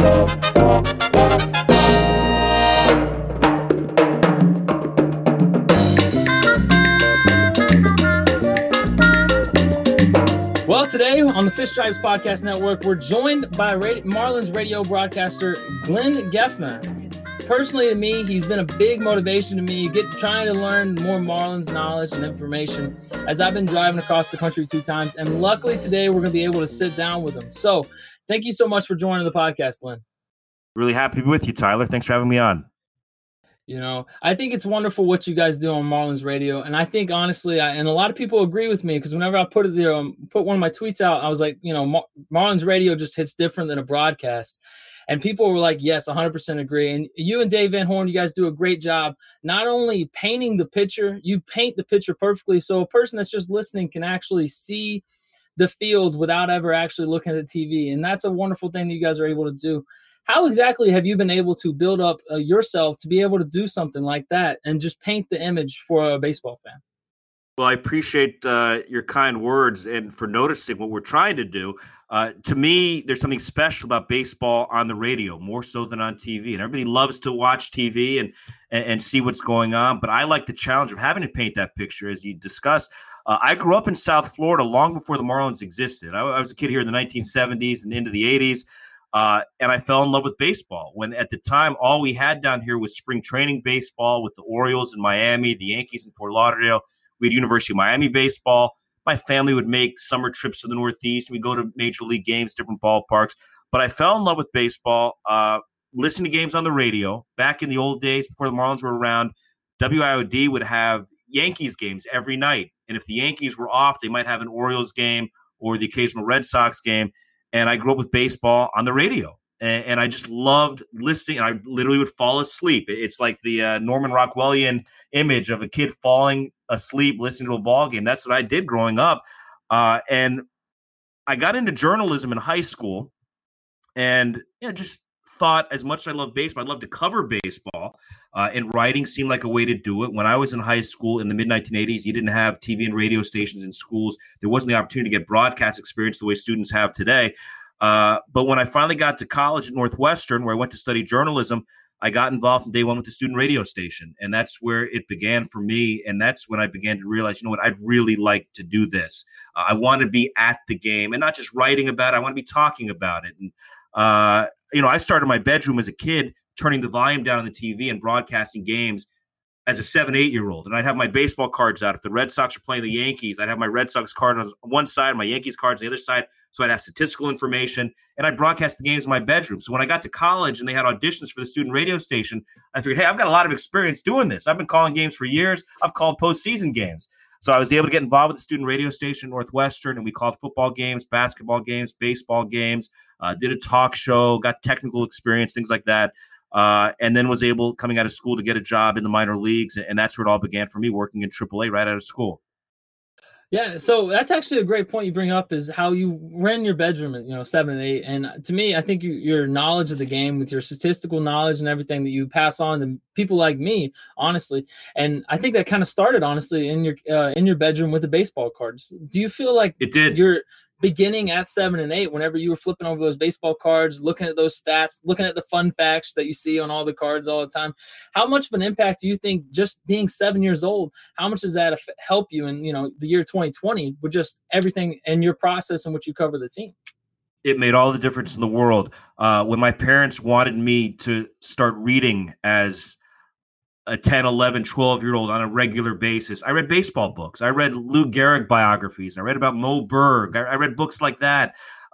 Well, today on the Fish Stripes Podcast Network, we're joined by Marlins radio broadcaster Glenn Geffner. Personally, to me, he's been a big motivation to me, trying to learn more Marlins knowledge and information as I've been driving across the country 2 times. And luckily today, we're going to be able to sit down with him. So thank you so much for joining the podcast, Glenn. Really happy to be with you, Tyler. Thanks for having me on. You know, I think it's wonderful what you guys do on Marlins radio. And I think, honestly, and a lot of people agree with me because whenever I put one of my tweets out, I was like, you know, Marlins radio just hits different than a broadcast. And people were like, yes, 100% agree. And you and Dave Van Horn, you guys do a great job not only painting the picture, you paint the picture perfectly so a person that's just listening can actually see the field without ever actually looking at the TV. And that's a wonderful thing that you guys are able to do. How exactly have you been able to build up yourself to be able to do something like that and just paint the image for a baseball fan? Well, I appreciate your kind words and for noticing what we're trying to do. To me, there's something special about baseball on the radio, more so than on TV. And everybody loves to watch TV and see what's going on. But I like the challenge of having to paint that picture, as you discussed. I grew up in South Florida long before the Marlins existed. I was a kid here in the 1970s and into the 80s. And I fell in love with baseball when at the time all we had down here was spring training baseball with the Orioles in Miami, the Yankees in Fort Lauderdale. We had University of Miami baseball. My family would make summer trips to the Northeast. We'd go to major league games, different ballparks. But I fell in love with baseball, listening to games on the radio. Back in the old days before the Marlins were around, WIOD would have Yankees games every night. And if the Yankees were off, they might have an Orioles game or the occasional Red Sox game. And I grew up with baseball on the radio, and I just loved listening. I literally would fall asleep. It's like the Norman Rockwellian image of a kid falling asleep listening to a ball game. That's what I did growing up. And I got into journalism in high school and just thought as much as I love baseball, I'd love to cover baseball. And writing seemed like a way to do it. When I was in high school in the mid-1980s, you didn't have TV and radio stations in schools. There wasn't the opportunity to get broadcast experience the way students have today. But when I finally got to college at Northwestern, where I went to study journalism, I got involved from day one with the student radio station. And that's where it began for me. And that's when I began to realize, you know what, I'd really like to do this. I want to be at the game and not just writing about it. I want to be talking about it. And, I started in my bedroom as a kid, turning the volume down on the TV and broadcasting games as a 7-8-year-old. And I'd have my baseball cards out. If the Red Sox are playing the Yankees, I'd have my Red Sox card on one side, my Yankees cards on the other side. So I'd have statistical information, and I'd broadcast the games in my bedroom. So when I got to college and they had auditions for the student radio station, I figured, hey, I've got a lot of experience doing this. I've been calling games for years. I've called postseason games. So I was able to get involved with the student radio station Northwestern, and we called football games, basketball games, baseball games, did a talk show, got technical experience, things like that. And then was able, coming out of school, to get a job in the minor leagues. And that's where it all began for me, working in AAA right out of school. Yeah, so that's actually a great point you bring up, is how you ran your bedroom at 7 and 8. And to me, I think your knowledge of the game, with your statistical knowledge and everything that you pass on to people like me, honestly, and I think that kind of started, honestly, in your bedroom with the baseball cards. Do you feel like it did? You're beginning at 7 and 8, whenever you were flipping over those baseball cards, looking at those stats, looking at the fun facts that you see on all the cards all the time, how much of an impact do you think, just being 7 years old, how much does that help you in the year 2020 with just everything and your process in which you cover the team? It made all the difference in the world. When my parents wanted me to start reading as a 10, 11, 12-year-old on a regular basis, I read baseball books. I read Lou Gehrig biographies. I read about Mo Berg. I read books like that.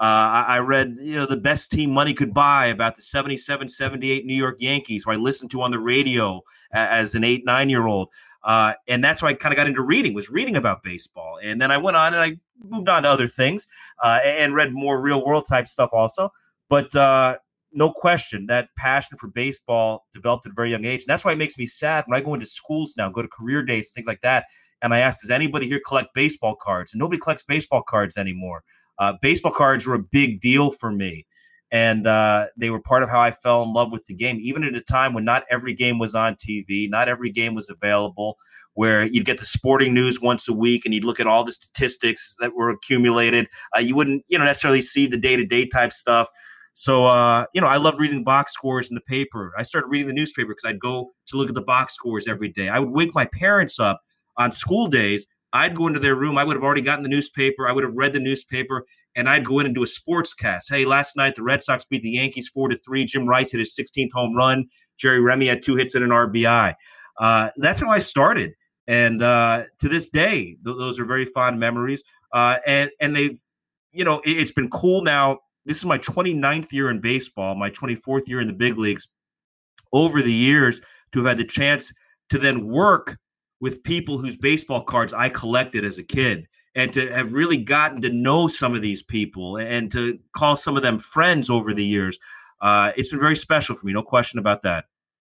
I read, The Best Team Money Could Buy, about the 77, 78 New York Yankees, who I listened to on the radio as an 8, 9-year-old. And that's why I kind of got into reading, was reading about baseball. And then I went on and I moved on to other things and read more real world type stuff also. But no question, that passion for baseball developed at a very young age. And that's why it makes me sad when I go into schools now, go to career days, things like that. And I ask, does anybody here collect baseball cards? And nobody collects baseball cards anymore. Baseball cards were a big deal for me. And they were part of how I fell in love with the game, even at a time when not every game was on TV, not every game was available, where you'd get the sporting news once a week and you'd look at all the statistics that were accumulated. You wouldn't necessarily see the day-to-day type stuff. So, I love reading box scores in the paper. I started reading the newspaper because I'd go to look at the box scores every day. I would wake my parents up on school days. I'd go into their room. I would have already gotten the newspaper. I would have read the newspaper, and I'd go in and do a sports cast. Hey, last night the Red Sox beat the Yankees 4-3. Jim Rice hit his 16th home run. Jerry Remy had 2 hits and an RBI. That's how I started. And to this day, those are very fond memories. And they've, it's been cool now. This is my 29th year in baseball, my 24th year in the big leagues. Over the years, to have had the chance to then work with people whose baseball cards I collected as a kid, and to have really gotten to know some of these people and to call some of them friends over the years. It's been very special for me. No question about that.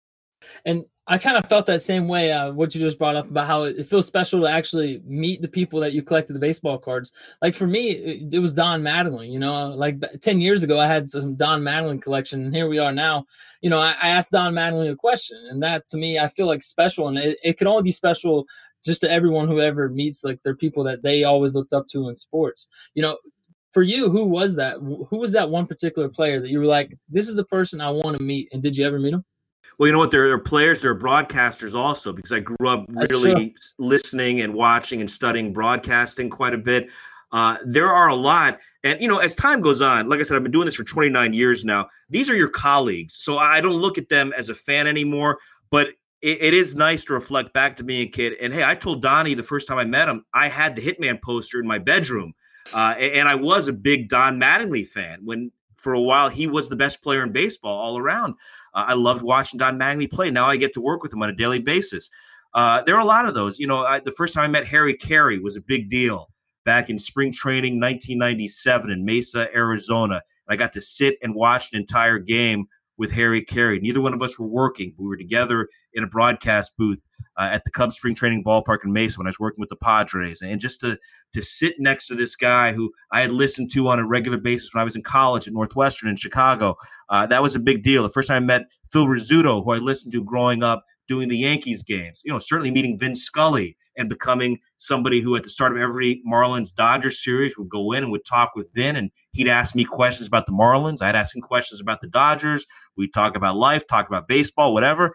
And I kind of felt that same way, what you just brought up about how it feels special to actually meet the people that you collected the baseball cards. Like for me, it was Don Mattingly, like 10 years ago, I had some Don Mattingly collection, and here we are now. I asked Don Mattingly a question, and that to me, I feel like special, and it can only be special just to everyone who ever meets like their people that they always looked up to in sports. For you, who was that? Who was that one particular player that you were like, this is the person I want to meet? And did you ever meet him? Well, you know what? There are players, there are broadcasters also, because I grew up really listening and watching and studying broadcasting quite a bit. There are a lot. And, as time goes on, like I said, I've been doing this for 29 years now. These are your colleagues. So I don't look at them as a fan anymore, but it is nice to reflect back to being a kid. And, hey, I told Donnie the first time I met him, I had the Hitman poster in my bedroom. And I was a big Don Mattingly fan when, for a while, he was the best player in baseball all around. I loved watching Don Mattingly play. Now I get to work with him on a daily basis. There are a lot of those. The first time I met Harry Carey was a big deal back in spring training 1997 in Mesa, Arizona. I got to sit and watch an entire game with Harry Carey. Neither one of us were working. We were together in a broadcast booth at the Cubs spring training ballpark in Mesa when I was working with the Padres. And just to sit next to this guy who I had listened to on a regular basis when I was in college at Northwestern in Chicago, that was a big deal. The first time I met Phil Rizzuto, who I listened to growing up doing the Yankees games, certainly meeting Vin Scully and becoming somebody who at the start of every Marlins-Dodgers series would go in and would talk with Vin, and he'd ask me questions about the Marlins. I'd ask him questions about the Dodgers. We'd talk about life, talk about baseball, whatever.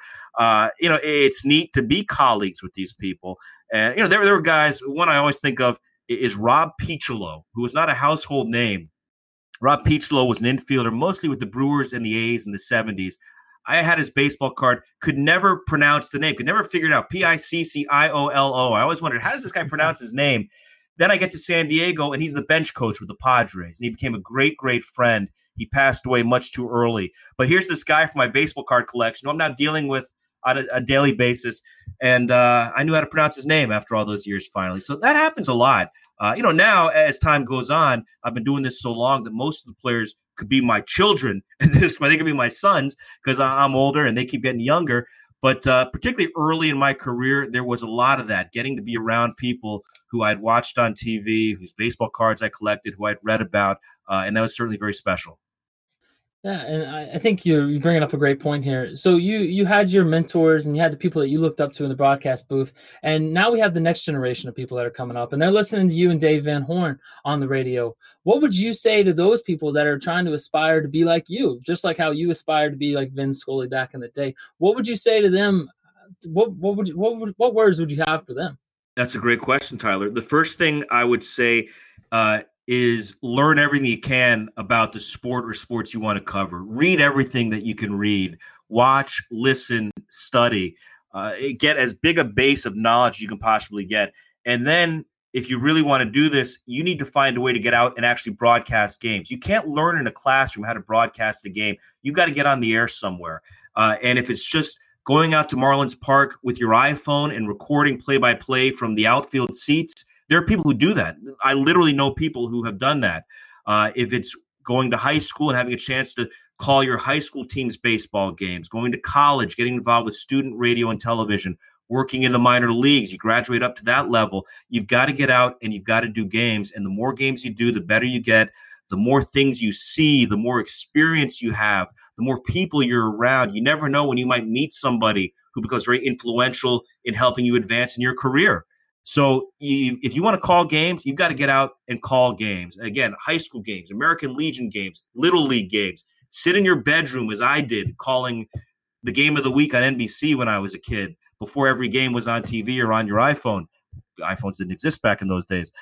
It's neat to be colleagues with these people. And, there were guys, one I always think of is Rob Peacholo, who was not a household name. Rob Peacholo was an infielder, mostly with the Brewers and the A's in the 70s. I had his baseball card, could never pronounce the name, could never figure it out. Picciolo. I always wondered, how does this guy pronounce his name? Then I get to San Diego, and he's the bench coach with the Padres, and he became a great, great friend. He passed away much too early. But here's this guy from my baseball card collection who I'm now dealing with on a daily basis, and I knew how to pronounce his name after all those years finally. So that happens a lot. Now as time goes on, I've been doing this so long that most of the players could be my children, and they could be my sons because I'm older and they keep getting younger. But particularly early in my career, there was a lot of that, getting to be around people who I'd watched on TV, whose baseball cards I collected, who I'd read about, and that was certainly very special. Yeah, and I think you're bringing up a great point here. So you had your mentors and you had the people that you looked up to in the broadcast booth, and now we have the next generation of people that are coming up, and they're listening to you and Dave Van Horn on the radio. What would you say to those people that are trying to aspire to be like you, just like how you aspired to be like Vin Scully back in the day? What would you say to them? What words would you have for them? That's a great question, Tyler. The first thing I would say is learn everything you can about the sport or sports you want to cover. Read everything that you can read. Watch, listen, study. Get as big a base of knowledge you can possibly get. And then if you really want to do this, you need to find a way to get out and actually broadcast games. You can't learn in a classroom how to broadcast a game. You got to get on the air somewhere. And if it's just going out to Marlins Park with your iPhone and recording play-by-play from the outfield seats, there are people who do that. I literally know people who have done that. If it's going to high school and having a chance to call your high school team's baseball games, going to college, getting involved with student radio and television, working in the minor leagues, you graduate up to that level, you've got to get out and you've got to do games. And the more games you do, the better you get. The more things you see, the more experience you have, the more people you're around. You never know when you might meet somebody who becomes very influential in helping you advance in your career. So if you want to call games, you've got to get out and call games. Again, high school games, American Legion games, Little League games. Sit in your bedroom as I did, calling the game of the week on NBC when I was a kid, before every game was on TV or on your iPhone. iPhones didn't exist back in those days.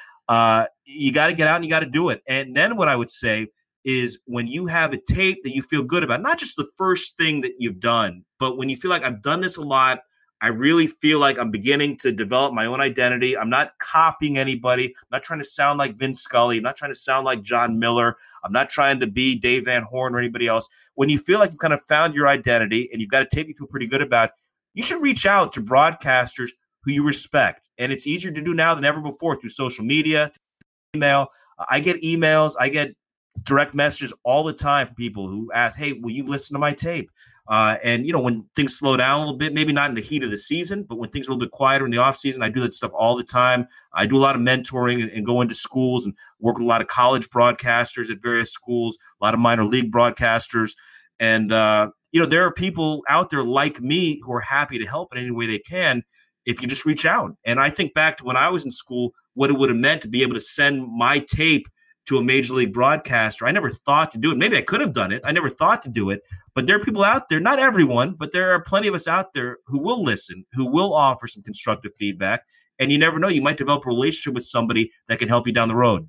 You got to get out and you got to do it. And then what I would say is, when you have a tape that you feel good about, not just the first thing that you've done, but when you feel like, I've done this a lot, I really feel like I'm beginning to develop my own identity. I'm not copying anybody. I'm not trying to sound like Vin Scully. I'm not trying to sound like John Miller. I'm not trying to be Dave Van Horn or anybody else. When you feel like you've kind of found your identity and you've got a tape you feel pretty good about, you should reach out to broadcasters who you respect. And it's easier to do now than ever before through social media, email. I get emails. I get direct messages all the time from people who ask, hey, will you listen to my tape? And, when things slow down a little bit, maybe not in the heat of the season, but when things are a little bit quieter in the off season, I do that stuff all the time. I do a lot of mentoring and go into schools and work with a lot of college broadcasters at various schools, a lot of minor league broadcasters. And, there are people out there like me who are happy to help in any way they can if you just reach out. And I think back to when I was in school, what it would have meant to be able to send my tape to a major league broadcaster. I never thought to do it. Maybe I could have done it. I never thought to do it. But there are people out there, not everyone, but there are plenty of us out there who will listen, who will offer some constructive feedback. And you never know, you might develop a relationship with somebody that can help you down the road.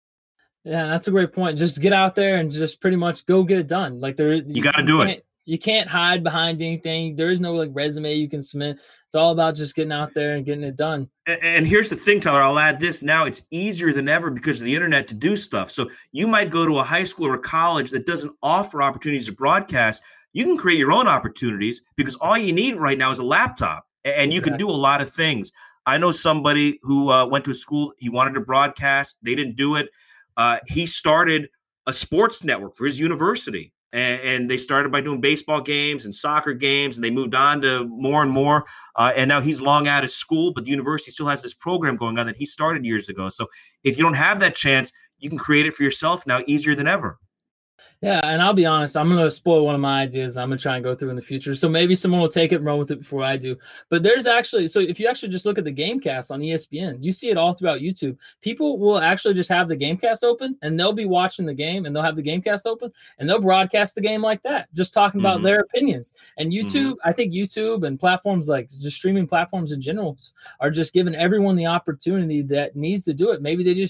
Yeah, that's a great point. Just get out there and just pretty much go get it done. Like you got to do it. You can't hide behind anything. There is no resume you can submit. It's all about just getting out there and getting it done. And here's the thing, Tyler, I'll add this now. It's easier than ever because of the internet to do stuff. So you might go to a high school or a college that doesn't offer opportunities to broadcast. You can create your own opportunities because all you need right now is a laptop, and you can do a lot of things. I know somebody who went to a school, he wanted to broadcast. They didn't do it. He started a sports network for his university. And they started by doing baseball games and soccer games, and they moved on to more and more. And now he's long out of school, but the university still has this program going on that he started years ago. So if you don't have that chance, you can create it for yourself now easier than ever. Yeah, and I'll be honest, I'm going to spoil one of my ideas I'm going to try and go through in the future. So maybe someone will take it and run with it before I do. But there's actually, so if you actually just look at the Gamecast on ESPN, you see it all throughout YouTube. People will actually just have the Gamecast open, and they'll be watching the game, and they'll have the Gamecast open, and they'll broadcast the game like that, just talking about their opinions. And YouTube, I think YouTube and platforms like just streaming platforms in general are just giving everyone the opportunity that needs to do it.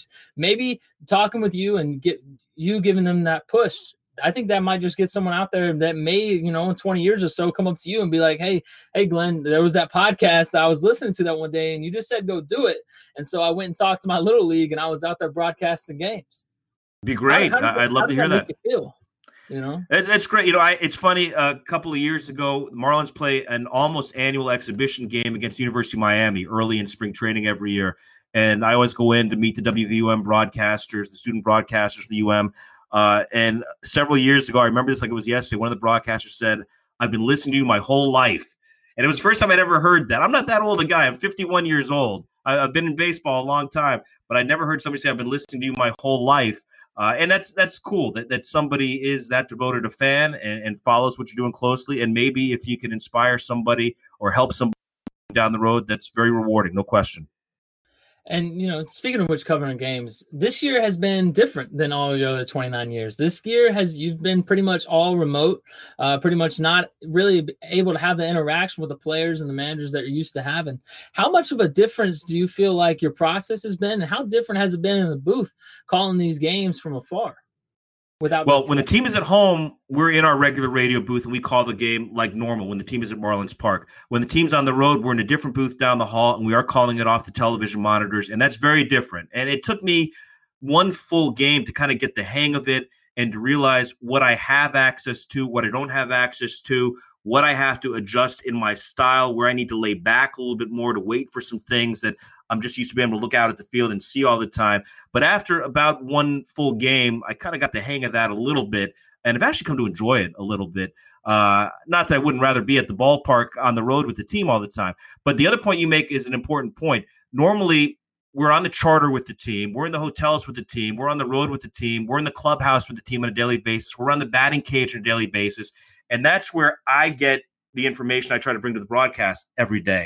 Maybe talking with you and giving them that push. I think that might just get someone out there that may, in 20 years or so, come up to you and be like, hey, Glenn, there was that podcast I was listening to that one day, and you just said go do it. And so I went and talked to my little league, and I was out there broadcasting games. Be great. I'd love to hear that. Make you feel? That's great. It's funny. A couple of years ago, the Marlins play an almost annual exhibition game against the University of Miami early in spring training every year. And I always go in to meet the WVUM broadcasters, the student broadcasters from the UM. And several years ago, I remember this like it was yesterday, one of the broadcasters said, I've been listening to you my whole life. And it was the first time I'd ever heard that. I'm not that old a guy. I'm 51 years old. I've been in baseball a long time, but I never heard somebody say I've been listening to you my whole life. And that's cool that somebody is that devoted a fan and follows what you're doing closely. And maybe if you can inspire somebody or help somebody down the road, that's very rewarding, no question. And, speaking of which, covering games, this year has been different than all the other 29 years. This year you've been pretty much all remote, pretty much not really able to have the interaction with the players and the managers that you're used to having. How much of a difference do you feel like your process has been, and how different has it been in the booth calling these games from afar? When the team is at home, we're in our regular radio booth and we call the game like normal when the team is at Marlins Park. When the team's on the road, we're in a different booth down the hall and we are calling it off the television monitors, and that's very different. And it took me one full game to kind of get the hang of it and to realize what I have access to, what I don't have access to, what I have to adjust in my style, where I need to lay back a little bit more to wait for some things that I'm just used to being able to look out at the field and see all the time. But after about one full game, I kind of got the hang of that a little bit, and I've actually come to enjoy it a little bit. Not that I wouldn't rather be at the ballpark on the road with the team all the time. But the other point you make is an important point. Normally, we're on the charter with the team. We're in the hotels with the team. We're on the road with the team. We're in the clubhouse with the team on a daily basis. We're on the batting cage on a daily basis. And that's where I get the information I try to bring to the broadcast every day.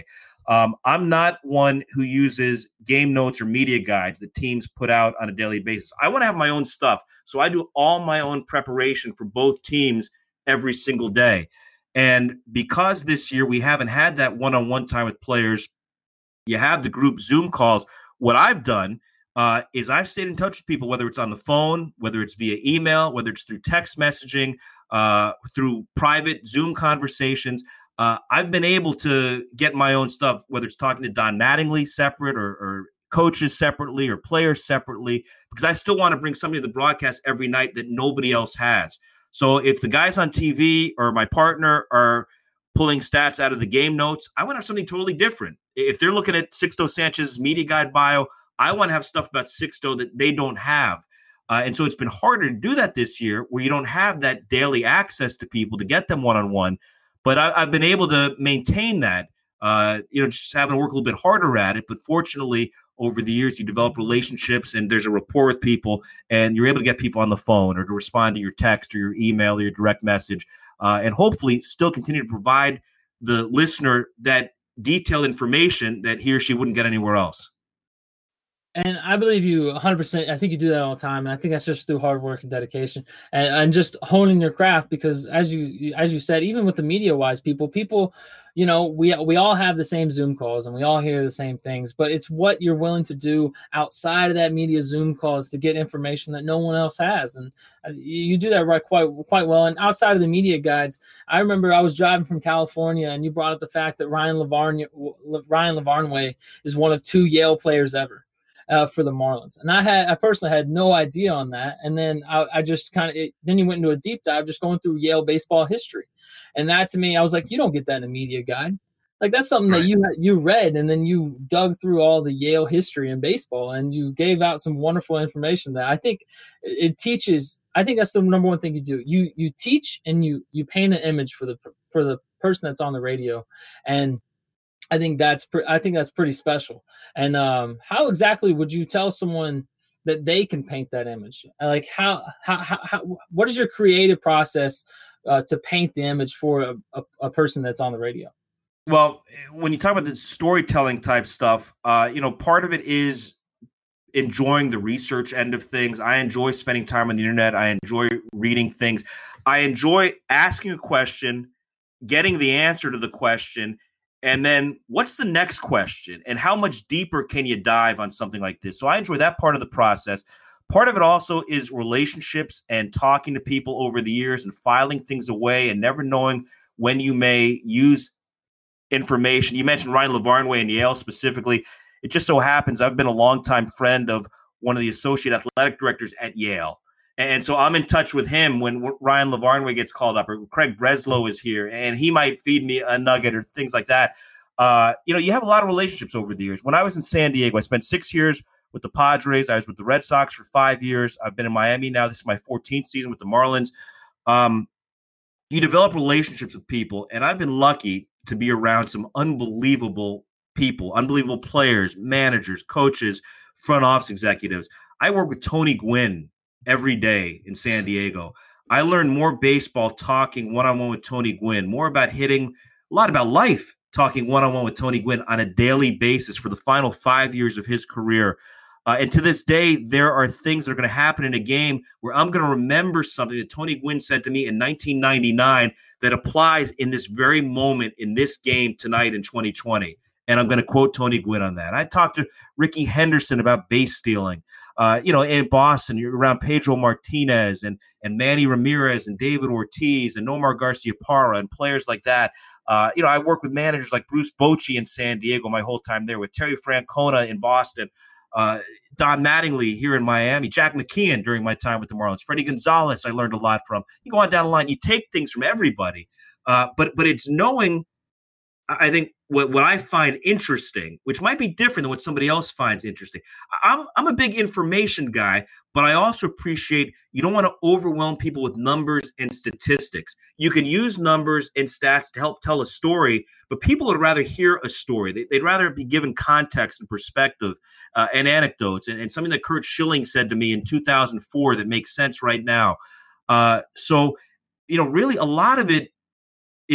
I'm not one who uses game notes or media guides that teams put out on a daily basis. I want to have my own stuff. So I do all my own preparation for both teams every single day. And because this year we haven't had that one-on-one time with players, you have the group Zoom calls. What I've done is I've stayed in touch with people, whether it's on the phone, whether it's via email, whether it's through text messaging, through private Zoom conversations. I've been able to get my own stuff, whether it's talking to Don Mattingly separate or coaches separately or players separately, because I still want to bring somebody to the broadcast every night that nobody else has. So if the guys on TV or my partner are pulling stats out of the game notes, I want to have something totally different. If they're looking at Sixto Sanchez's media guide bio, I want to have stuff about Sixto that they don't have. And so it's been harder to do that this year where you don't have that daily access to people to get them one-on-one. But I've been able to maintain that, just having to work a little bit harder at it. But fortunately, over the years, you develop relationships and there's a rapport with people and you're able to get people on the phone or to respond to your text or your email or your direct message. And hopefully still continue to provide the listener that detailed information that he or she wouldn't get anywhere else. And I believe you 100%. I think you do that all the time. And I think that's just through hard work and dedication and just honing your craft, because as you said, even with the media wise people, we all have the same Zoom calls and we all hear the same things, but it's what you're willing to do outside of that media Zoom calls to get information that no one else has. And you do that quite well. And outside of the media guides, I remember I was driving from California and you brought up the fact that Ryan Lavarnway is one of 2 Yale players ever. For the Marlins. And I personally had no idea on that. And then I just then you went into a deep dive just going through Yale baseball history. And that to me, I was like, you don't get that in a media guide. Like that's something right. That you read and then you dug through all the Yale history in baseball and you gave out some wonderful information that I think it teaches. I think that's the number one thing you do. You teach and you paint an image for the person that's on the radio. And I think that's pretty special. And how exactly would you tell someone that they can paint that image? Like how what is your creative process to paint the image for a person that's on the radio? Well, when you talk about the storytelling type stuff, part of it is enjoying the research end of things. I enjoy spending time on the internet. I enjoy reading things. I enjoy asking a question, getting the answer to the question, and then what's the next question and how much deeper can you dive on something like this? So I enjoy that part of the process. Part of it also is relationships and talking to people over the years and filing things away and never knowing when you may use information. You mentioned Ryan Lavarnway and Yale specifically. It just so happens I've been a longtime friend of one of the associate athletic directors at Yale. And so I'm in touch with him when Ryan Lavarnway gets called up or Craig Breslow is here and he might feed me a nugget or things like that. You have a lot of relationships over the years. When I was in San Diego, I spent 6 years with the Padres. I was with the Red Sox for 5 years. I've been in Miami now. This is my 14th season with the Marlins. You develop relationships with people, and I've been lucky to be around some unbelievable people, unbelievable players, managers, coaches, front office executives. I work with Tony Gwynn every day in San Diego. I learned more baseball talking one-on-one with Tony Gwynn, more about hitting, a lot about life, talking one-on-one with Tony Gwynn on a daily basis for the final 5 years of his career. And to this day, there are things that are going to happen in a game where I'm going to remember something that Tony Gwynn said to me in 1999 that applies in this very moment in this game tonight in 2020. And I'm going to quote Tony Gwynn on that. I talked to Ricky Henderson about base stealing. In Boston, you're around Pedro Martinez and Manny Ramirez and David Ortiz and Nomar Garciaparra and players like that. I work with managers like Bruce Bochy in San Diego my whole time there, with Terry Francona in Boston, Don Mattingly here in Miami, Jack McKeon during my time with the Marlins, Freddie Gonzalez I learned a lot from. You go on down the line, you take things from everybody, but it's knowing, I think, what I find interesting, which might be different than what somebody else finds interesting. I'm a big information guy, but I also appreciate you don't want to overwhelm people with numbers and statistics. You can use numbers and stats to help tell a story, but people would rather hear a story. They'd rather be given context and perspective and anecdotes, and something that Curt Schilling said to me in 2004 that makes sense right now. Really a lot of it is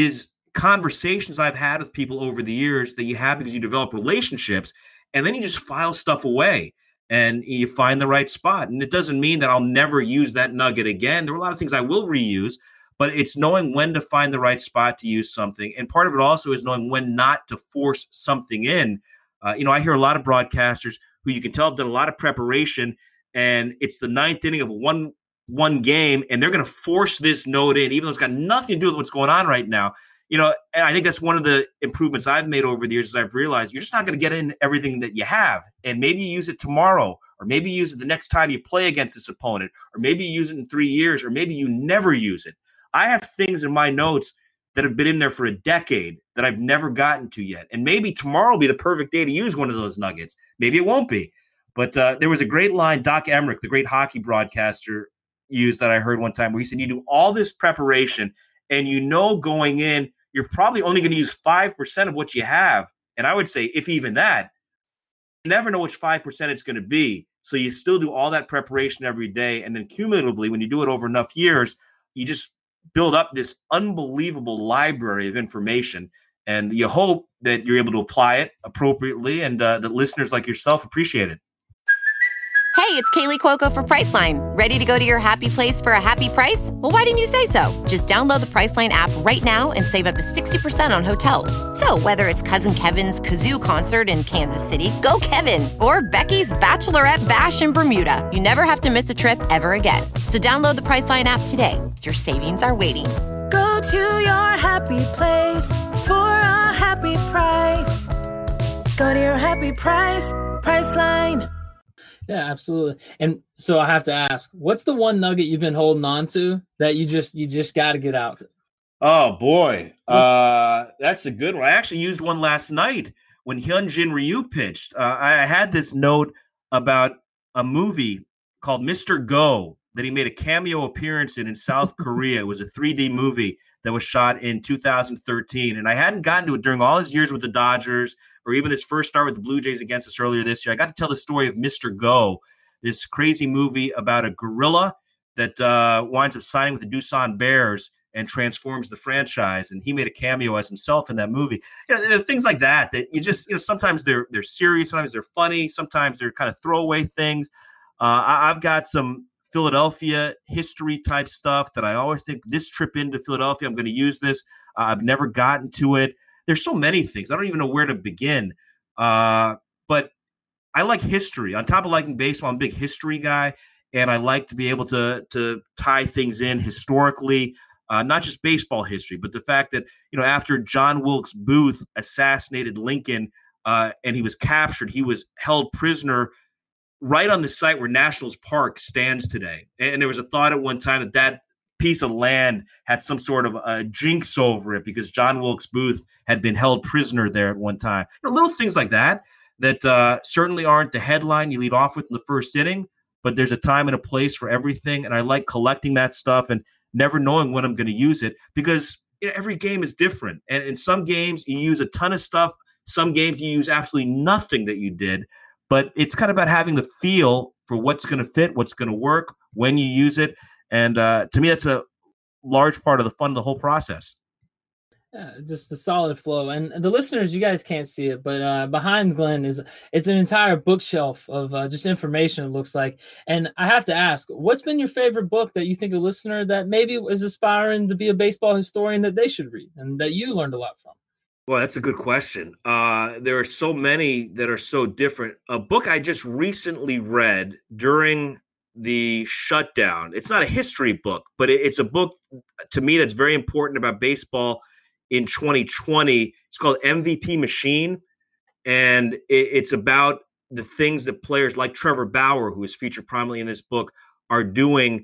conversations I've had with people over the years that you have because you develop relationships, and then you just file stuff away and you find the right spot. And it doesn't mean that I'll never use that nugget again. There are a lot of things I will reuse, but it's knowing when to find the right spot to use something. And part of it also is knowing when not to force something in. I hear a lot of broadcasters who you can tell have done a lot of preparation, and it's the ninth inning of one game, and they're going to force this note in, even though it's got nothing to do with what's going on right now. And I think that's one of the improvements I've made over the years is I've realized you're just not going to get in everything that you have. And maybe you use it tomorrow, or maybe you use it the next time you play against this opponent, or maybe you use it in 3 years, or maybe you never use it. I have things in my notes that have been in there for a decade that I've never gotten to yet. And maybe tomorrow will be the perfect day to use one of those nuggets. Maybe it won't be. But there was a great line Doc Emmerich, the great hockey broadcaster, used that I heard one time where he said, you do all this preparation and going in, you're probably only going to use 5% of what you have. And I would say, if even that, you never know which 5% it's going to be. So you still do all that preparation every day. And then cumulatively, when you do it over enough years, you just build up this unbelievable library of information. And you hope that you're able to apply it appropriately and that listeners like yourself appreciate it. Hey, it's Kaylee Cuoco for Priceline. Ready to go to your happy place for a happy price? Well, why didn't you say so? Just download the Priceline app right now and save up to 60% on hotels. So whether it's Cousin Kevin's Kazoo Concert in Kansas City, go Kevin, or Becky's Bachelorette Bash in Bermuda, you never have to miss a trip ever again. So download the Priceline app today. Your savings are waiting. Go to your happy place for a happy price. Go to your happy price, Priceline. Yeah, absolutely. And so I have to ask, what's the one nugget you've been holding on to that you just got to get out? Oh, boy. That's a good one. I actually used one last night when Hyunjin Ryu pitched. I had this note about a movie called Mr. Go that he made a cameo appearance in South Korea. It was a 3D movie that was shot in 2013. And I hadn't gotten to it during all his years with the Dodgers or even his first start with the Blue Jays against us earlier this year. I got to tell the story of Mr. Go, this crazy movie about a gorilla that winds up signing with the Doosan Bears and transforms the franchise. And he made a cameo as himself in that movie. Things like that you just, sometimes they're serious, sometimes they're funny, sometimes they're kind of throwaway things. I've got some Philadelphia history type stuff that I always think this trip into Philadelphia, I'm going to use this. I've never gotten to it. There's so many things. I don't even know where to begin. But I like history. On top of liking baseball, I'm a big history guy, and I like to be able to tie things in historically, not just baseball history, but the fact that, after John Wilkes Booth assassinated Lincoln and he was captured, he was held prisoner right on the site where Nationals Park stands today. And there was a thought at one time that piece of land had some sort of a jinx over it because John Wilkes Booth had been held prisoner there at one time. Little things like that certainly aren't the headline you lead off with in the first inning, but there's a time and a place for everything. And I like collecting that stuff and never knowing when I'm going to use it because every game is different. And in some games, you use a ton of stuff. Some games, you use absolutely nothing that you did. But it's kind of about having the feel for what's going to fit, what's going to work, when you use it. And to me, that's a large part of the fun of the whole process. Yeah, just the solid flow. And the listeners, you guys can't see it, but behind Glenn it's an entire bookshelf of just information, it looks like. And I have to ask, what's been your favorite book that you think a listener that maybe is aspiring to be a baseball historian that they should read and that you learned a lot from? Well, that's a good question. There are so many that are so different. A book I just recently read during the shutdown. It's not a history book, but it's a book to me that's very important about baseball in 2020. It's called MVP Machine. And it's about the things that players like Trevor Bauer, who is featured prominently in this book, are doing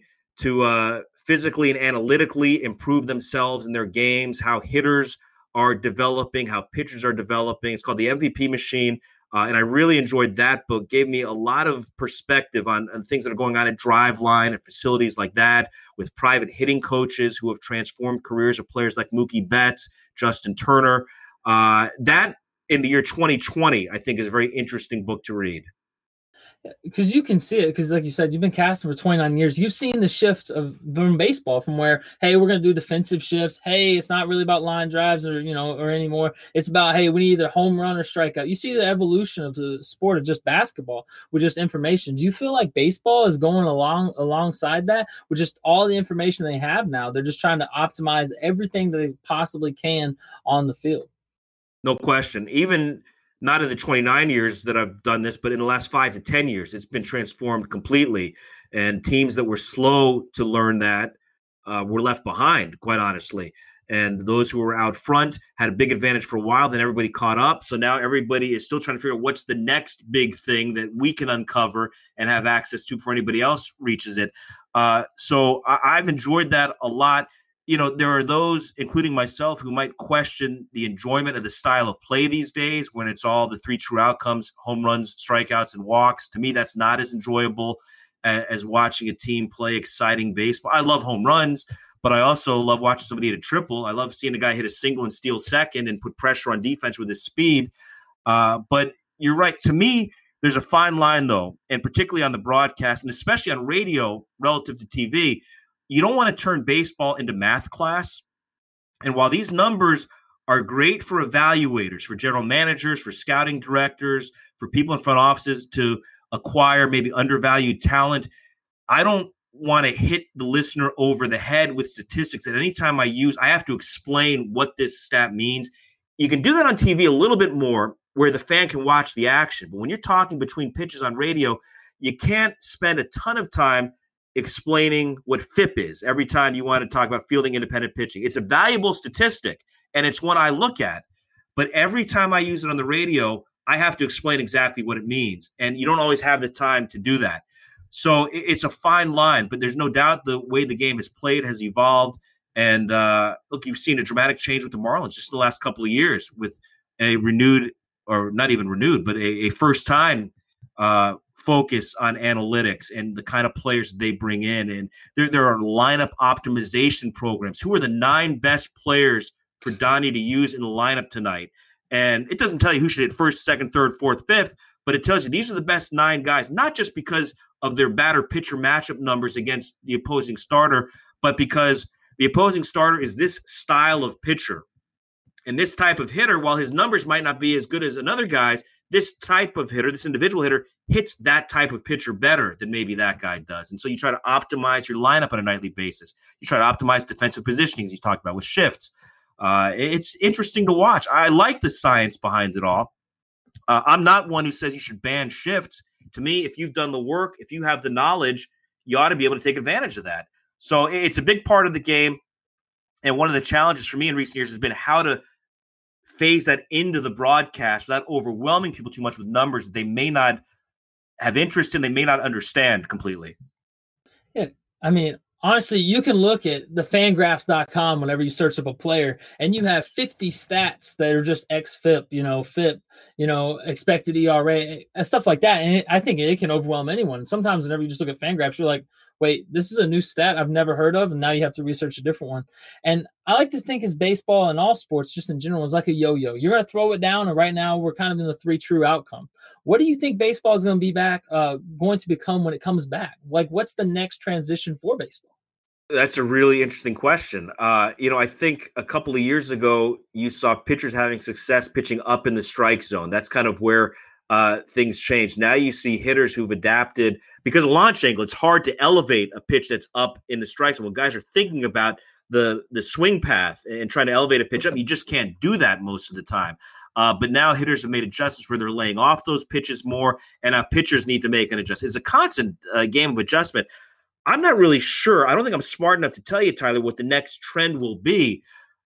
to physically and analytically improve themselves in their games, how hitters are developing, how pitchers are developing. It's called The MVP Machine. And I really enjoyed that book. Gave me a lot of perspective on things that are going on at Driveline and facilities like that with private hitting coaches who have transformed careers of players like Mookie Betts, Justin Turner. That in the year 2020, I think is a very interesting book to read. because you can see it, because like you said, you've been casting for 29 years. You've seen the shift from baseball, from where, hey, we're going to do defensive shifts. Hey, it's not really about line drives or anymore. It's about, hey, we need either home run or strikeout. You see the evolution of the sport of just basketball with just information. Do you feel like baseball is going alongside that with just all the information they have now? They're just trying to optimize everything that they possibly can on the field. No question. Even not in the 29 years that I've done this, but in the last 5 to 10 years, it's been transformed completely. And teams that were slow to learn that were left behind, quite honestly. And those who were out front had a big advantage for a while. Then everybody caught up. So now everybody is still trying to figure out what's the next big thing that we can uncover and have access to before anybody else reaches it. So I've enjoyed that a lot. You know, there are those, including myself, who might question the enjoyment of the style of play these days when it's all the 3 true outcomes, home runs, strikeouts, and walks. To me, that's not as enjoyable as watching a team play exciting baseball. I love home runs, but I also love watching somebody hit a triple. I love seeing a guy hit a single and steal second and put pressure on defense with his speed. But you're right. To me, there's a fine line, though, and particularly on the broadcast, and especially on radio relative to TV. You don't want to turn baseball into math class. And while these numbers are great for evaluators, for general managers, for scouting directors, for people in front offices to acquire maybe undervalued talent, I don't want to hit the listener over the head with statistics. At any time I have to explain what this stat means. You can do that on TV a little bit more where the fan can watch the action. But when you're talking between pitches on radio, you can't spend a ton of time explaining what FIP is every time you want to talk about fielding independent pitching. It's a valuable statistic, and it's one I look at. But every time I use it on the radio, I have to explain exactly what it means. And you don't always have the time to do that. So it's a fine line, but there's no doubt the way the game is played has evolved. And look, you've seen a dramatic change with the Marlins just in the last couple of years with a renewed, or not even renewed, but a first-time focus on analytics and the kind of players they bring in. And there are lineup optimization programs. Who are the 9 best players for Donnie to use in the lineup tonight? And it doesn't tell you who should hit first, second, third, fourth, fifth, but it tells you these are the best 9 guys, not just because of their batter-pitcher matchup numbers against the opposing starter, but because the opposing starter is this style of pitcher. And this type of hitter, while his numbers might not be as good as another guy's, this type of hitter, this individual hitter, hits that type of pitcher better than maybe that guy does. And so you try to optimize your lineup on a nightly basis. You try to optimize defensive positionings you talked about with shifts. It's interesting to watch. I like the science behind it all. I'm not one who says you should ban shifts. To me, if you've done the work, if you have the knowledge, you ought to be able to take advantage of that. So it's a big part of the game. And one of the challenges for me in recent years has been how to phase that into the broadcast without overwhelming people too much with numbers that they may not have interest in, they may not understand completely. Yeah, I mean, honestly, you can look at the fangraphs.com whenever you search up a player, and you have 50 stats that are just xFIP, FIP, expected ERA, stuff like that. And I think it can overwhelm anyone. Sometimes whenever you just look at Fangraphs, you're like, wait, this is a new stat I've never heard of, and now you have to research a different one. And I like to think as baseball and all sports, just in general, is like a yo-yo. You're going to throw it down, and right now we're kind of in the 3 true outcome. What do you think baseball is going to be going to become when it comes back? Like, what's the next transition for baseball? That's a really interesting question. I think a couple of years ago, you saw pitchers having success pitching up in the strike zone. That's kind of where things changed. Now you see hitters who've adapted because of launch angle. It's hard to elevate a pitch that's up in the strike zone. When guys are thinking about the swing path and trying to elevate a pitch up, you just can't do that most of the time. But now hitters have made adjustments where they're laying off those pitches more, and now pitchers need to make an adjustment. It's a constant game of adjustment. I'm not really sure. I don't think I'm smart enough to tell you, Tyler, what the next trend will be.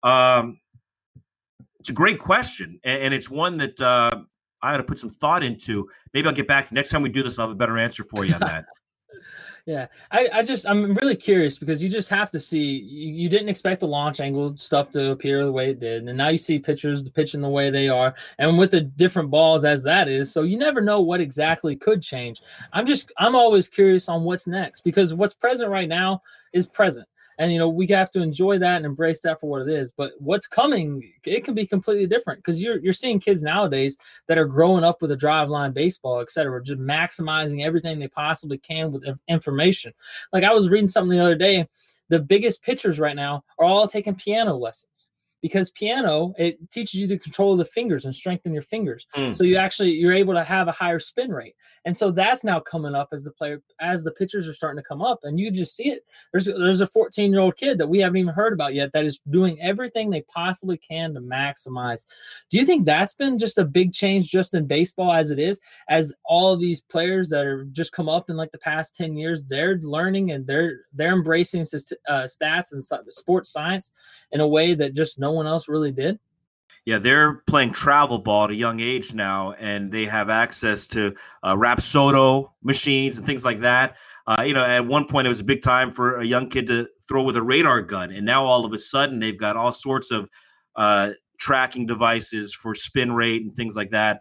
It's a great question, and it's one that I got to put some thought into. Maybe I'll get back next time we do this. I'll have a better answer for you on that. Yeah, I'm really curious because you just have to see. You didn't expect the launch angle stuff to appear the way it did, and now you see pitchers pitching the way they are, and with the different balls as that is. So you never know what exactly could change. I'm always curious on what's next because what's present right now is present. And, we have to enjoy that and embrace that for what it is. But what's coming, it can be completely different, because you're seeing kids nowadays that are growing up with a driveline baseball, et cetera, just maximizing everything they possibly can with information. Like, I was reading something the other day, the biggest pitchers right now are all taking piano lessons. Because piano, it teaches you to control the fingers and strengthen your fingers. So you're able to have a higher spin rate. And so that's now coming up as the pitchers are starting to come up, and you just see it. There's a 14-year-old kid that we haven't even heard about yet that is doing everything they possibly can to maximize. Do you think that's been just a big change just in baseball as it is, as all of these players that are just come up in like the past 10 years, they're learning and they're embracing stats and sports science in a way that just no one else really did? Yeah, they're playing travel ball at a young age now, and they have access to Rapsodo machines and things like that. At one point, it was a big time for a young kid to throw with a radar gun, and now all of a sudden, they've got all sorts of tracking devices for spin rate and things like that.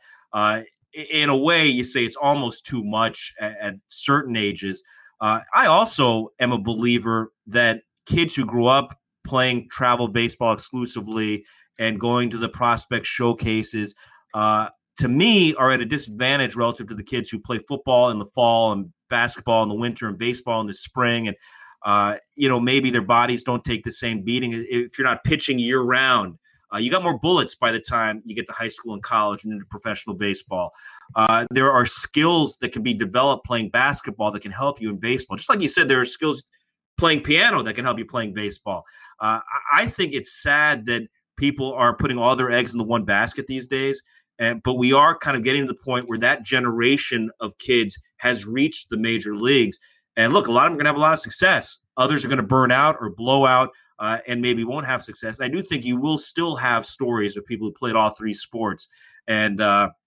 In a way, you say it's almost too much at certain ages. I also am a believer that kids who grew up playing travel baseball exclusively and going to the prospect showcases, to me, are at a disadvantage relative to the kids who play football in the fall and basketball in the winter and baseball in the spring. And, maybe their bodies don't take the same beating. If you're not pitching year round, you got more bullets by the time you get to high school and college and into professional baseball. There are skills that can be developed playing basketball that can help you in baseball. Just like you said, there are skills playing piano that can help you playing baseball. I think it's sad that people are putting all their eggs in the one basket these days. But we are kind of getting to the point where that generation of kids has reached the major leagues. And look, a lot of them are going to have a lot of success. Others are going to burn out or blow out and maybe won't have success. And I do think you will still have stories of people who played all three sports and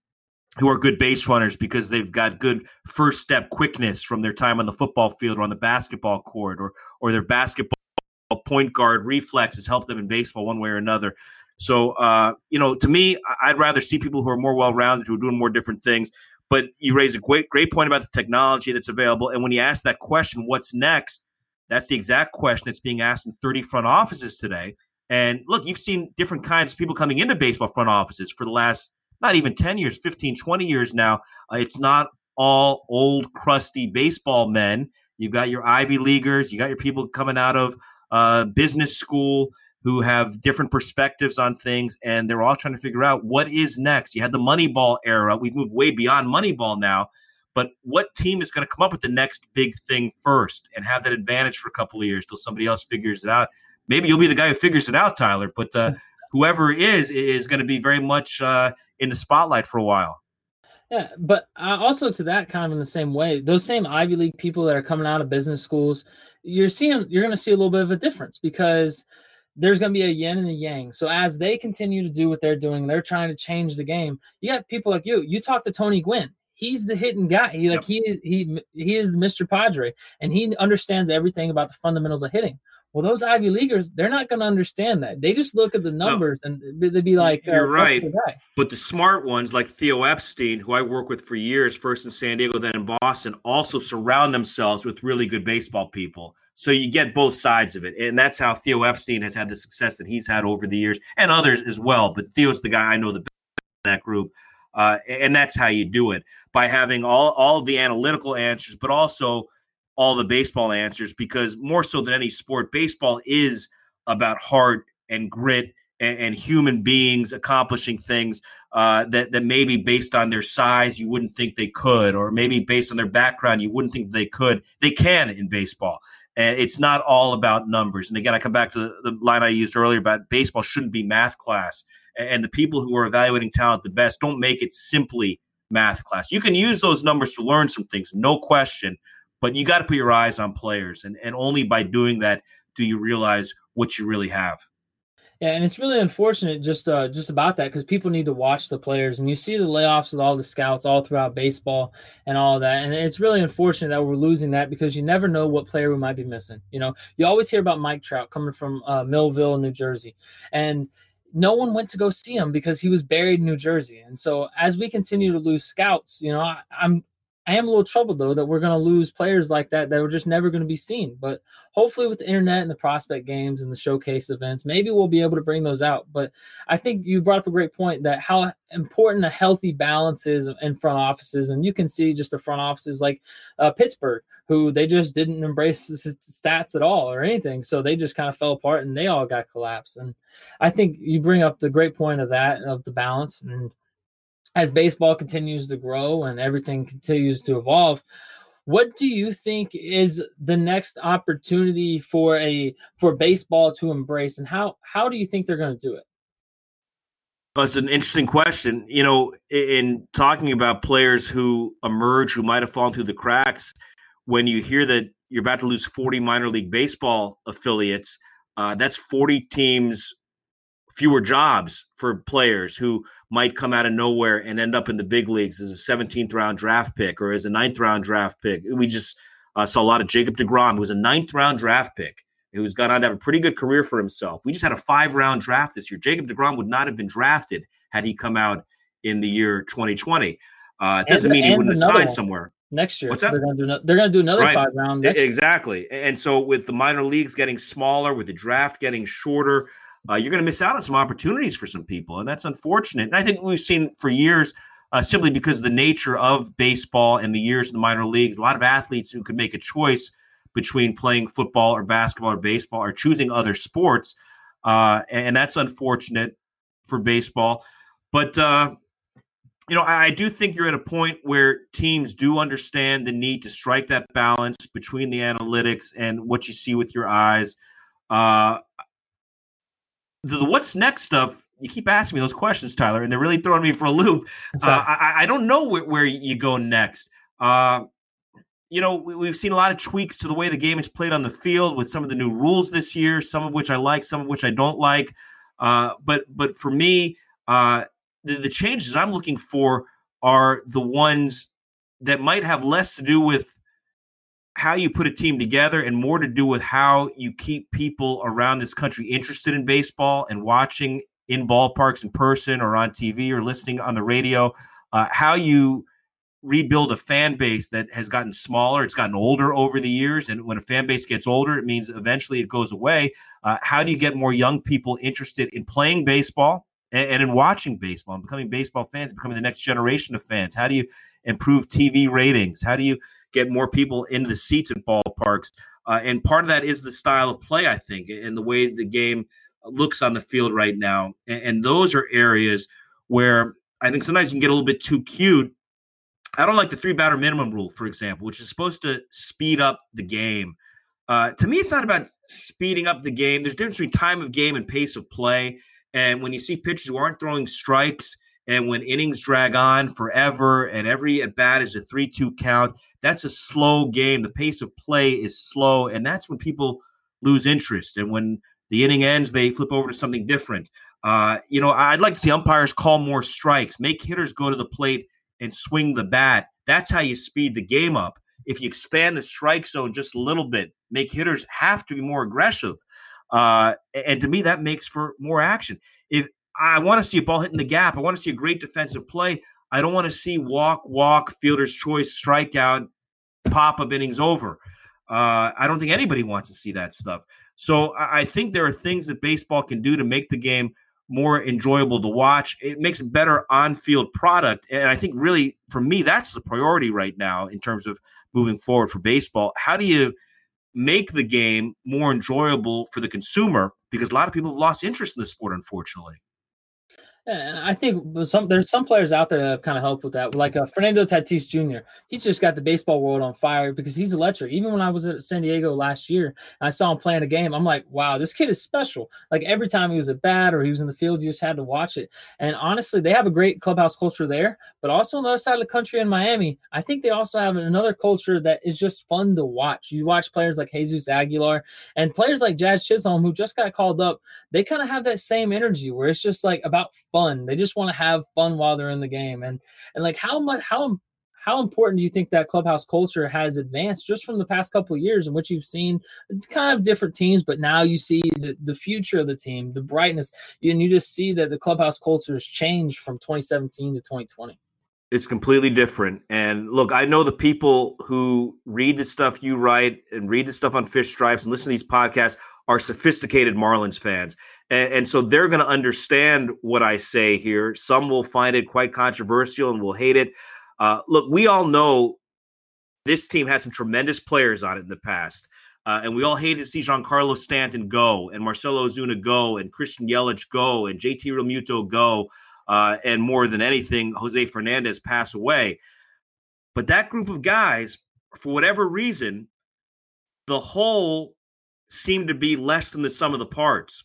who are good base runners because they've got good first step quickness from their time on the football field or on the basketball court, or their basketball point guard reflexes help them in baseball one way or another. So, to me, I'd rather see people who are more well-rounded, who are doing more different things. But you raise a great point about the technology that's available. And when you ask that question, what's next? That's the exact question that's being asked in 30 front offices today. And look, you've seen different kinds of people coming into baseball front offices for the last, not even 10 years, 15, 20 years now. It's not all old, crusty baseball men. You've got your Ivy Leaguers. You got your people coming out of business school who have different perspectives on things, and they're all trying to figure out what is next. You had the Moneyball era. We've moved way beyond Moneyball now. But what team is going to come up with the next big thing first and have that advantage for a couple of years till somebody else figures it out? Maybe you'll be the guy who figures it out, Tyler, but whoever is going to be very much in the spotlight for a while. Yeah, but also to that, kind of in the same way, those same Ivy League people that are coming out of business schools, you're going to see a little bit of a difference because there's going to be a yin and a yang. So as they continue to do what they're doing, they're trying to change the game. You got people like you. You talk to Tony Gwynn. He's the hitting guy. He is the Mr. Padre, and he understands everything about the fundamentals of hitting. Well, those Ivy Leaguers, they're not going to understand that. They just look at the numbers and they'd be like, "You're right." But the smart ones, like Theo Epstein, who I worked with for years, first in San Diego, then in Boston, also surround themselves with really good baseball people. So you get both sides of it, and that's how Theo Epstein has had the success that he's had over the years, and others as well. But Theo's the guy I know the best in that group, and that's how you do it, by having all the analytical answers, but also all the baseball answers, because more so than any sport, baseball is about heart and grit and human beings accomplishing things that maybe based on their size you wouldn't think they could, or maybe based on their background you wouldn't think they could. They can in baseball. And it's not all about numbers. And again, I come back to the line I used earlier about baseball shouldn't be math class. And the people who are evaluating talent the best don't make it simply math class. You can use those numbers to learn some things, no question, but you got to put your eyes on players. And only by doing that do you realize what you really have. Yeah, and it's really unfortunate just about that, because people need to watch the players, and you see the layoffs with all the scouts all throughout baseball and all of that, and it's really unfortunate that we're losing that, because you never know what player we might be missing. You always hear about Mike Trout coming from Millville, New Jersey, and no one went to go see him because he was buried in New Jersey. And so as we continue to lose scouts, I am a little troubled, though, that we're going to lose players like that were just never going to be seen. But hopefully with the internet and the prospect games and the showcase events, maybe we'll be able to bring those out. But I think you brought up a great point that how important a healthy balance is in front offices. And you can see just the front offices like Pittsburgh, who they just didn't embrace the stats at all or anything. So they just kind of fell apart and they all got collapsed. And I think you bring up the great point of that, of the balance. And as baseball continues to grow and everything continues to evolve, what do you think is the next opportunity for baseball to embrace, and how do you think they're going to do it? Well, it's an interesting question. You know, in talking about players who emerge, who might have fallen through the cracks, when you hear that you're about to lose 40 minor league baseball affiliates, that's 40 teams, fewer jobs for players who might come out of nowhere and end up in the big leagues as a 17th round draft pick or as a 9th round draft pick. We just saw a lot of Jacob deGrom, who was a 9th round draft pick, who's gone on to have a pretty good career for himself. We just had a 5-round draft this year. Jacob deGrom would not have been drafted had he come out in the year 2020. It doesn't mean he wouldn't have signed somewhere. Next year, what's that? They're going to do another 5-round. Exactly. And so with the minor leagues getting smaller, with the draft getting shorter, you're going to miss out on some opportunities for some people, and that's unfortunate. And I think we've seen for years, simply because of the nature of baseball and the years in the minor leagues, a lot of athletes who could make a choice between playing football or basketball or baseball are choosing other sports, and that's unfortunate for baseball. But I do think you're at a point where teams do understand the need to strike that balance between the analytics and what you see with your eyes. The what's next stuff, you keep asking me those questions, Tyler, and they're really throwing me for a loop. I don't know where you go next. We've seen a lot of tweaks to the way the game is played on the field with some of the new rules this year, some of which I like, some of which I don't like. But for me, the changes I'm looking for are the ones that might have less to do with how you put a team together and more to do with how you keep people around this country interested in baseball and watching in ballparks in person or on TV or listening on the radio, how you rebuild a fan base that has gotten smaller. It's gotten older over the years. And when a fan base gets older, it means eventually it goes away. How do you get more young people interested in playing baseball and in watching baseball and becoming baseball fans, becoming the next generation of fans? How do you improve TV ratings? How do you get more people into the seats at ballparks? And part of that is the style of play, I think, and the way the game looks on the field right now. And those are areas where I think sometimes you can get a little bit too cute. I don't like the 3-batter minimum rule, for example, which is supposed to speed up the game. To me, it's not about speeding up the game. There's a difference between time of game and pace of play. And when you see pitchers who aren't throwing strikes and when innings drag on forever and every at-bat is a 3-2 count, that's a slow game. The pace of play is slow, and that's when people lose interest. And when the inning ends, they flip over to something different. I'd like to see umpires call more strikes, make hitters go to the plate and swing the bat. That's how you speed the game up. If you expand the strike zone just a little bit, make hitters have to be more aggressive. And to me, that makes for more action. If I want to see a ball hitting the gap, I want to see a great defensive play. I don't want to see walk, fielder's choice, strikeout, pop-up innings over. I don't think anybody wants to see that stuff. So I think there are things that baseball can do to make the game more enjoyable to watch. It makes a better on-field product. And I think really, for me, that's the priority right now in terms of moving forward for baseball. How do you make the game more enjoyable for the consumer? Because a lot of people have lost interest in the sport, unfortunately. And I think there's some players out there that have kind of helped with that. Like Fernando Tatis Jr. He's just got the baseball world on fire because he's electric. Even when I was at San Diego last year, and I saw him playing a game, I'm like, wow, this kid is special. Like every time he was at bat or he was in the field, you just had to watch it. And honestly, they have a great clubhouse culture there, but also on the other side of the country in Miami, I think they also have another culture that is just fun to watch. You watch players like Jesus Aguilar and players like Jazz Chisholm, who just got called up. They kind of have that same energy where it's just like about fun. They just want to have fun while they're in the game. And like how important do you think that clubhouse culture has advanced just from the past couple of years in which you've seen kind of different teams, but now you see the future of the team, the brightness, and you just see that the clubhouse culture has changed from 2017 to 2020. It's completely different. And look, I know the people who read the stuff you write and read the stuff on Fish Stripes and listen to these podcasts are sophisticated Marlins fans. And so they're going to understand what I say here. Some will find it quite controversial and will hate it. Look, we all know this team had some tremendous players on it in the past. And we all hated to see Giancarlo Stanton go and Marcelo Ozuna go and Christian Yelich go and JT Realmuto go. And more than anything, Jose Fernandez pass away. But that group of guys, for whatever reason, the whole seemed to be less than the sum of the parts.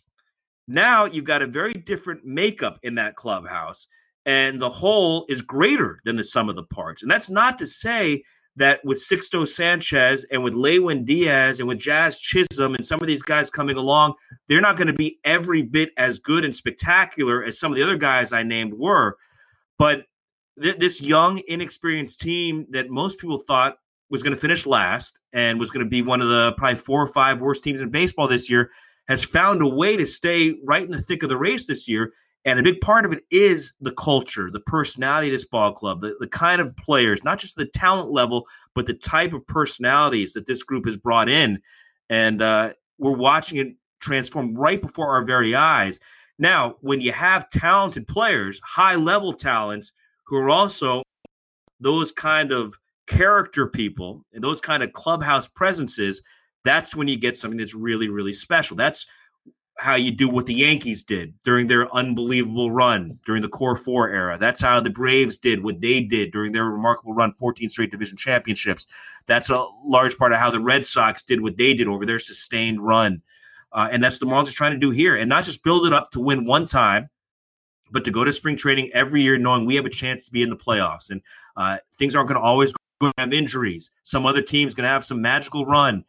Now you've got a very different makeup in that clubhouse, and the whole is greater than the sum of the parts. And that's not to say that with Sixto Sanchez and with Lewin Diaz and with Jazz Chisholm and some of these guys coming along, they're not going to be every bit as good and spectacular as some of the other guys I named were. But this young, inexperienced team that most people thought was going to finish last and was going to be one of the probably 4 or 5 worst teams in baseball this year has found a way to stay right in the thick of the race this year. And a big part of it is the culture, the personality of this ball club, the kind of players, not just the talent level, but the type of personalities that this group has brought in. And we're watching it transform right before our very eyes. Now, when you have talented players, high-level talents, who are also those kind of character people and those kind of clubhouse presences, that's when you get something that's really, really special. That's how you do what the Yankees did during their unbelievable run during the Core 4 era. That's how the Braves did what they did during their remarkable run, 14 straight division championships. That's a large part of how the Red Sox did what they did over their sustained run. And that's what the Marlins are trying to do here. And not just build it up to win one time, but to go to spring training every year knowing we have a chance to be in the playoffs. And things aren't going to always have injuries. Some other team's going to have some magical run.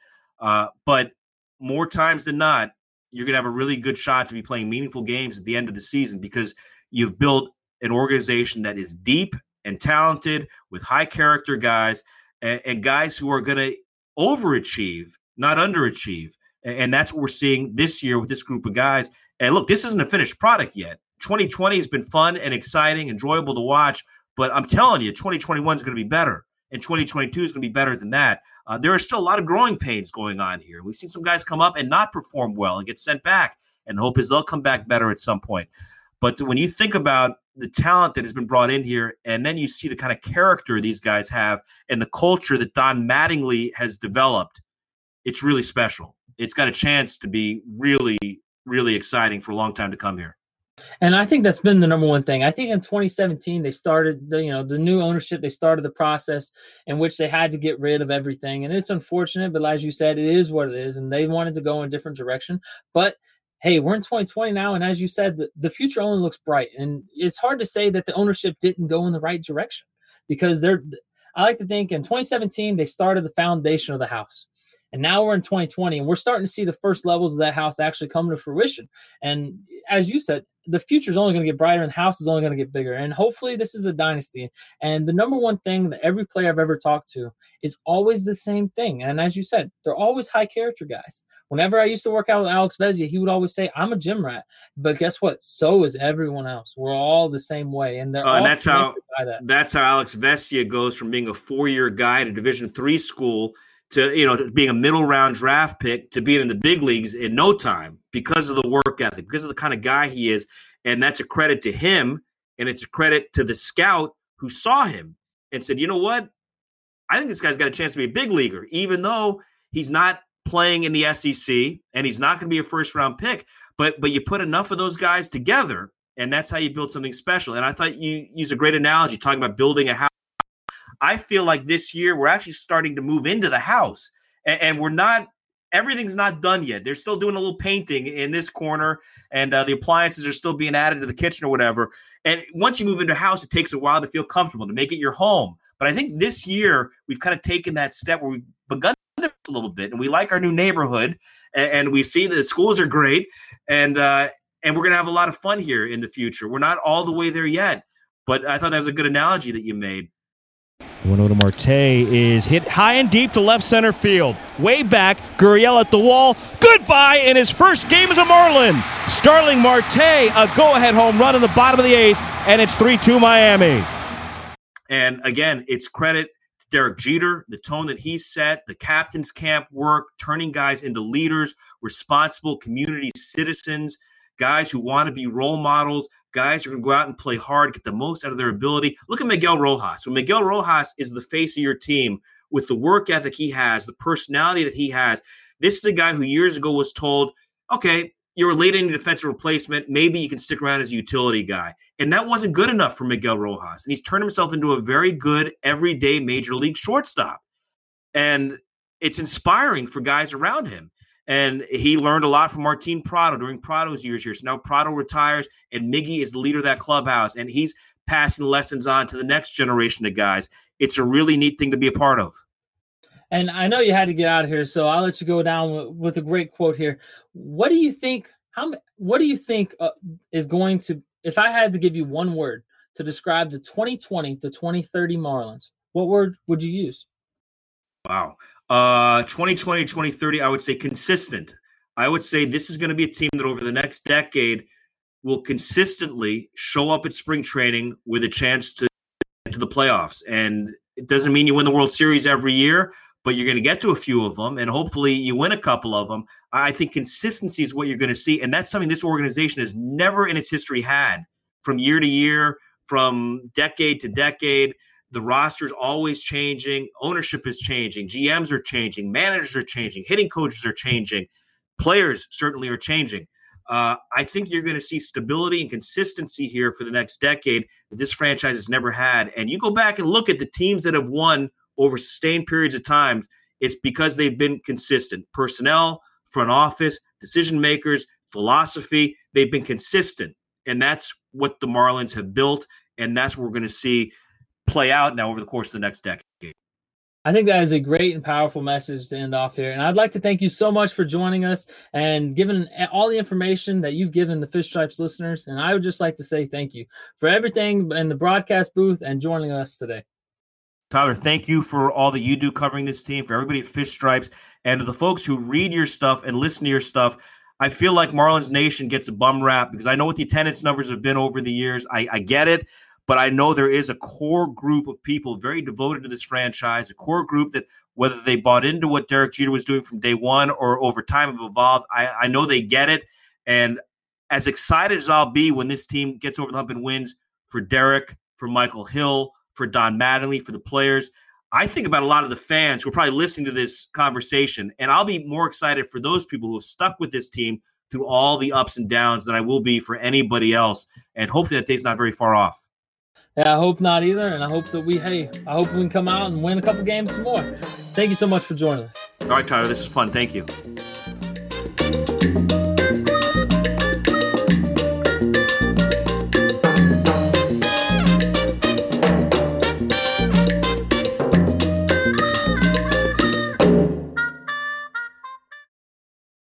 But more times than not, you're going to have a really good shot to be playing meaningful games at the end of the season because you've built an organization that is deep and talented with high character guys and guys who are going to overachieve, not underachieve. And that's what we're seeing this year with this group of guys. And look, this isn't a finished product yet. 2020 has been fun and exciting, enjoyable to watch, but I'm telling you, 2021 is going to be better. And 2022 is going to be better than that. There are still a lot of growing pains going on here. We've seen some guys come up and not perform well and get sent back. And the hope is they'll come back better at some point. But when you think about the talent that has been brought in here, and then you see the kind of character these guys have and the culture that Don Mattingly has developed, it's really special. It's got a chance to be really, really exciting for a long time to come here. And I think that's been the number one thing. I think in 2017, they started the new ownership. They started the process in which they had to get rid of everything. And it's unfortunate, but as you said, it is what it is. And they wanted to go in a different direction. But hey, we're in 2020 now. And as you said, the future only looks bright. And it's hard to say that the ownership didn't go in the right direction because I like to think in 2017, they started the foundation of the house. And now we're in 2020 and we're starting to see the first levels of that house actually come to fruition. And as you said, the future is only going to get brighter and the house is only going to get bigger. And hopefully this is a dynasty. And the number one thing that every player I've ever talked to is always the same thing. And as you said, they're always high character guys. Whenever I used to work out with Alex Vezia, he would always say, I'm a gym rat. But guess what? So is everyone else. We're all the same way. And they're all and that's how Alex Vezia goes from being a 4-year guy at a Division III school to being a middle round draft pick to being in the big leagues in no time because of the work ethic, because of the kind of guy he is. And that's a credit to him. And it's a credit to the scout who saw him and said, you know what? I think this guy's got a chance to be a big leaguer, even though he's not playing in the SEC and he's not going to be a first round pick. But you put enough of those guys together and that's how you build something special. And I thought you used a great analogy talking about building a house. I feel like this year we're actually starting to move into the house and we're not, everything's not done yet. They're still doing a little painting in this corner and the appliances are still being added to the kitchen or whatever. And once you move into a house, it takes a while to feel comfortable, to make it your home. But I think this year we've kind of taken that step where we've begun a little bit and we like our new neighborhood and we see that the schools are great and we're going to have a lot of fun here in the future. We're not all the way there yet, but I thought that was a good analogy that you made. Winona Marte is hit high and deep to left center field. Way back, Gurriel at the wall. Goodbye in his first game as a Marlin. Starling Marte, a go-ahead home run in the bottom of the 8th, and it's 3-2 Miami. And again, it's credit to Derek Jeter, the tone that he set, the captain's camp work, turning guys into leaders, responsible community citizens, guys who want to be role models, guys who are going to go out and play hard, get the most out of their ability. Look at Miguel Rojas. When Miguel Rojas is the face of your team with the work ethic he has, the personality that he has, this is a guy who years ago was told, okay, you're a late inning defensive replacement. Maybe you can stick around as a utility guy. And that wasn't good enough for Miguel Rojas. And he's turned himself into a very good, everyday major league shortstop. And it's inspiring for guys around him. And he learned a lot from Martin Prado during Prado's years here. So now Prado retires, and Miggy is the leader of that clubhouse. And he's passing lessons on to the next generation of guys. It's a really neat thing to be a part of. And I know you had to get out of here, so I'll let you go down with a great quote here. What do you think? What do you think is going to? If I had to give you one word to describe the 2020 to 2030 Marlins, what word would you use? Wow, 2020 to 2030, I would say consistent. I would say this is going to be a team that over the next decade will consistently show up at spring training with a chance to get to the playoffs. And it doesn't mean you win the World Series every year, but you're going to get to a few of them, and hopefully you win a couple of them. I think consistency is what you're going to see, and that's something this organization has never in its history had. From year to year, from decade to decade, the roster's always changing, ownership is changing, GMs are changing, managers are changing, hitting coaches are changing, players certainly are changing. I think you're going to see stability and consistency here for the next decade that this franchise has never had. And you go back and look at the teams that have won over sustained periods of time, it's because they've been consistent. Personnel, front office, decision makers, philosophy, they've been consistent. And that's what the Marlins have built, and that's what we're going to see play out now over the course of the next decade. I think that is a great and powerful message to end off here. And I'd like to thank you so much for joining us and giving all the information that you've given the Fish Stripes listeners. And I would just like to say thank you for everything in the broadcast booth and joining us today. Tyler, thank you for all that you do covering this team, for everybody at Fish Stripes, and to the folks who read your stuff and listen to your stuff. I feel like Marlins Nation gets a bum rap because I know what the attendance numbers have been over the years. I get it, but I know there is a core group of people very devoted to this franchise, a core group that whether they bought into what Derek Jeter was doing from day one or over time have evolved, I know they get it. And as excited as I'll be when this team gets over the hump and wins for Derek, for Michael Hill, for Don Mattingly, for the players, I think about a lot of the fans who are probably listening to this conversation, and I'll be more excited for those people who have stuck with this team through all the ups and downs than I will be for anybody else. And hopefully that day's not very far off. Yeah, I hope not either, and I hope that we can come out and win a couple games some more. Thank you so much for joining us. All right, Tyler, this is fun. Thank you.